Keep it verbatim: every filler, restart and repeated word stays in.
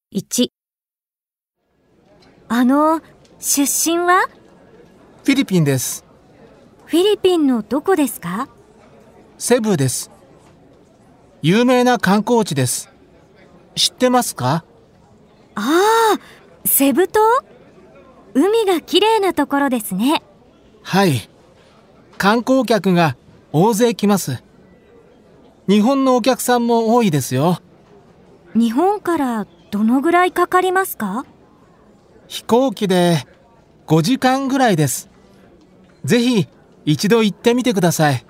いち、あの、出身は？ フィリピンです。 フィリピンのどこですか？ セブです。有名な観光地です。知ってますか？ ああ、セブ島？海がきれいなところですね。 はい。観光客が大勢来ます。日本のお客さんも多いですよ。 日本からどのぐらいかかりますか？ 飛行機でごじかんぐらいです。ぜひ一度行ってみてください。